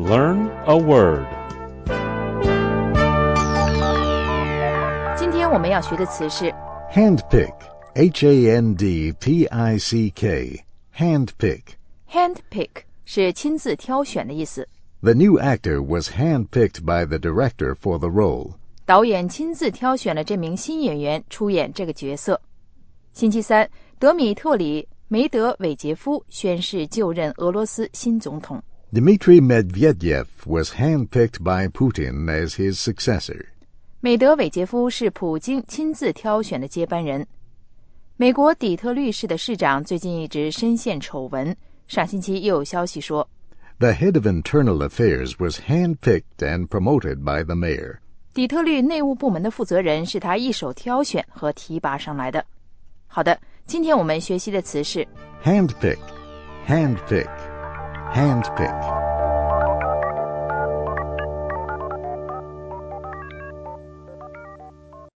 Learn a word. 今天我们要学的词是 Handpick, Handpick, handpick. handpick， 是亲自挑选的意思。 The new actor was handpicked by the director for the role. 导演亲自挑选了这名新演员出演这个角色。星期三，德米特里·梅德韦杰夫宣誓就任俄罗斯新总统。 Dmitry Medvedev was handpicked by Putin as his successor. 梅德韦杰夫是普京亲自挑选的接班人。美国底特律市的市长最近一直深陷丑闻，上星期又有消息说 The head of internal affairs was handpicked and promoted by the mayor. 底特律内务部门的负责人是他一手挑选和提拔上来的。好的，今天我们学习的词是 Handpick, handpick, handpick.